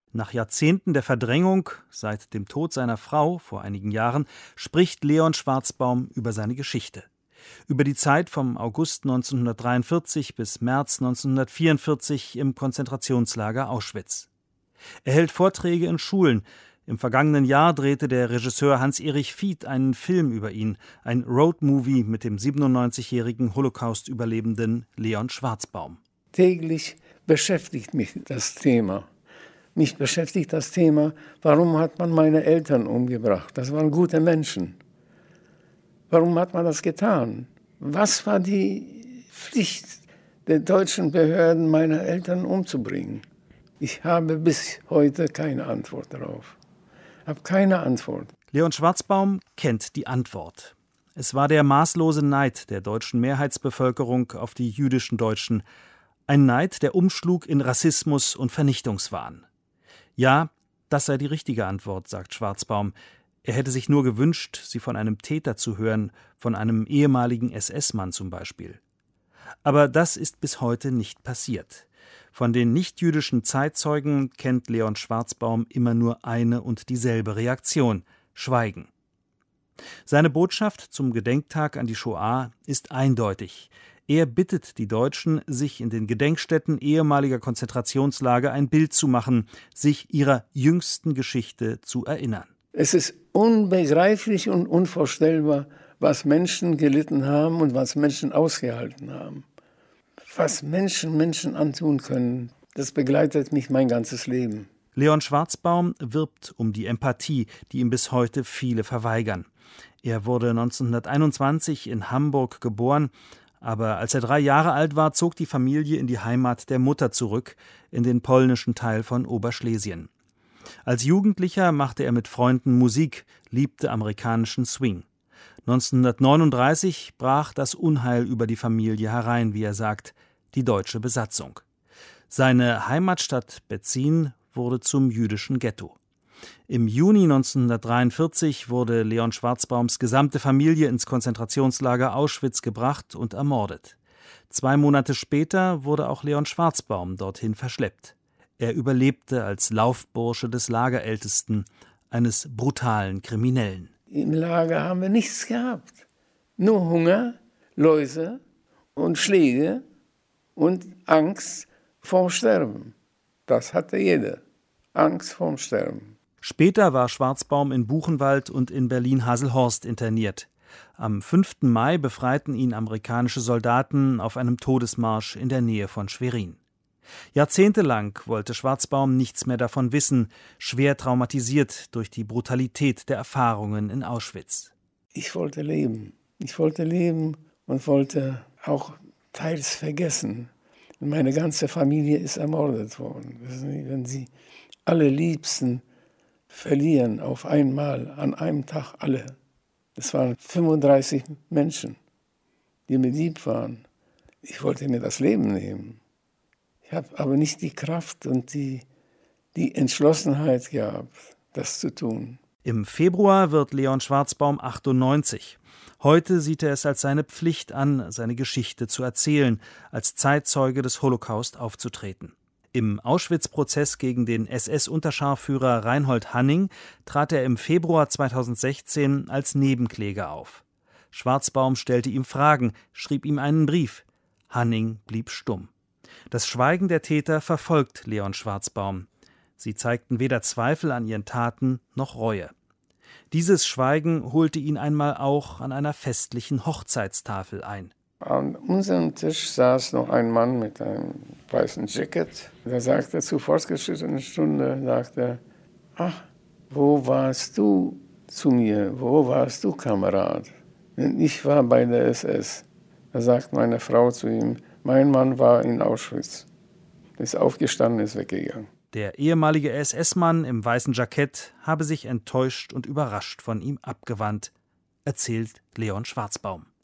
Nach Jahrzehnten der Verdrängung, seit dem Tod seiner Frau vor einigen Jahren, spricht Leon Schwarzbaum über seine Geschichte. Über die Zeit vom August 1943 bis März 1944 im Konzentrationslager Auschwitz. Er hält Vorträge in Schulen. Im vergangenen Jahr drehte der Regisseur Hans-Erich Fied einen Film über ihn, ein Roadmovie mit dem 97-jährigen Holocaust-Überlebenden Leon Schwarzbaum. Täglich beschäftigt mich das Thema. Mich beschäftigt das Thema, warum hat man meine Eltern umgebracht? Das waren gute Menschen. Warum hat man das getan? Was war die Pflicht der deutschen Behörden, meine Eltern umzubringen? Ich habe bis heute keine Antwort darauf. Ich habe keine Antwort. Leon Schwarzbaum kennt die Antwort. Es war der maßlose Neid der deutschen Mehrheitsbevölkerung auf die jüdischen Deutschen. Ein Neid, der umschlug in Rassismus und Vernichtungswahn. Ja, das sei die richtige Antwort, sagt Schwarzbaum. Er hätte sich nur gewünscht, sie von einem Täter zu hören, von einem ehemaligen SS-Mann zum Beispiel. Aber das ist bis heute nicht passiert. Von den nichtjüdischen Zeitzeugen kennt Leon Schwarzbaum immer nur eine und dieselbe Reaktion: Schweigen. Seine Botschaft zum Gedenktag an die Shoah ist eindeutig. Er bittet die Deutschen, sich in den Gedenkstätten ehemaliger Konzentrationslager ein Bild zu machen, sich ihrer jüngsten Geschichte zu erinnern. Es ist unbegreiflich und unvorstellbar, was Menschen gelitten haben und was Menschen ausgehalten haben. Was Menschen antun können, das begleitet mich mein ganzes Leben. Leon Schwarzbaum wirbt um die Empathie, die ihm bis heute viele verweigern. Er wurde 1921 in Hamburg geboren, aber als er 3 Jahre alt war, zog die Familie in die Heimat der Mutter zurück, in den polnischen Teil von Oberschlesien. Als Jugendlicher machte er mit Freunden Musik, liebte amerikanischen Swing. 1939 brach das Unheil über die Familie herein, wie er sagt, die deutsche Besatzung. Seine Heimatstadt Betzin wurde zum jüdischen Ghetto. Im Juni 1943 wurde Leon Schwarzbaums gesamte Familie ins Konzentrationslager Auschwitz gebracht und ermordet. 2 Monate später wurde auch Leon Schwarzbaum dorthin verschleppt. Er überlebte als Laufbursche des Lagerältesten, eines brutalen Kriminellen. Im Lager haben wir nichts gehabt. Nur Hunger, Läuse und Schläge und Angst vorm Sterben. Das hatte jeder. Angst vorm Sterben. Später war Schwarzbaum in Buchenwald und in Berlin-Haselhorst interniert. Am 5. Mai befreiten ihn amerikanische Soldaten auf einem Todesmarsch in der Nähe von Schwerin. Jahrzehntelang wollte Schwarzbaum nichts mehr davon wissen, schwer traumatisiert durch die Brutalität der Erfahrungen in Auschwitz. Ich wollte leben. Ich wollte leben und wollte auch teils vergessen. Meine ganze Familie ist ermordet worden. Wenn Sie alle Liebsten verlieren auf einmal, an einem Tag alle. Das waren 35 Menschen, die mir lieb waren. Ich wollte mir das Leben nehmen. Ich habe aber nicht die Kraft und die Entschlossenheit gehabt, das zu tun. Im Februar wird Leon Schwarzbaum 98. Heute sieht er es als seine Pflicht an, seine Geschichte zu erzählen, als Zeitzeuge des Holocaust aufzutreten. Im Auschwitz-Prozess gegen den SS-Unterscharführer Reinhold Hanning trat er im Februar 2016 als Nebenkläger auf. Schwarzbaum stellte ihm Fragen, schrieb ihm einen Brief. Hanning blieb stumm. Das Schweigen der Täter verfolgt Leon Schwarzbaum. Sie zeigten weder Zweifel an ihren Taten noch Reue. Dieses Schweigen holte ihn einmal auch an einer festlichen Hochzeitstafel ein. An unserem Tisch saß noch ein Mann mit einem weißen Jacket. Der sagte zur fortgeschrittenen Stunde, sagte, ach, wo warst du zu mir? Wo warst du, Kamerad? Denn ich war bei der SS. Da sagt meine Frau zu ihm, mein Mann war in Auschwitz. Ist aufgestanden, ist weggegangen. Der ehemalige SS-Mann im weißen Jackett habe sich enttäuscht und überrascht von ihm abgewandt, erzählt Leon Schwarzbaum.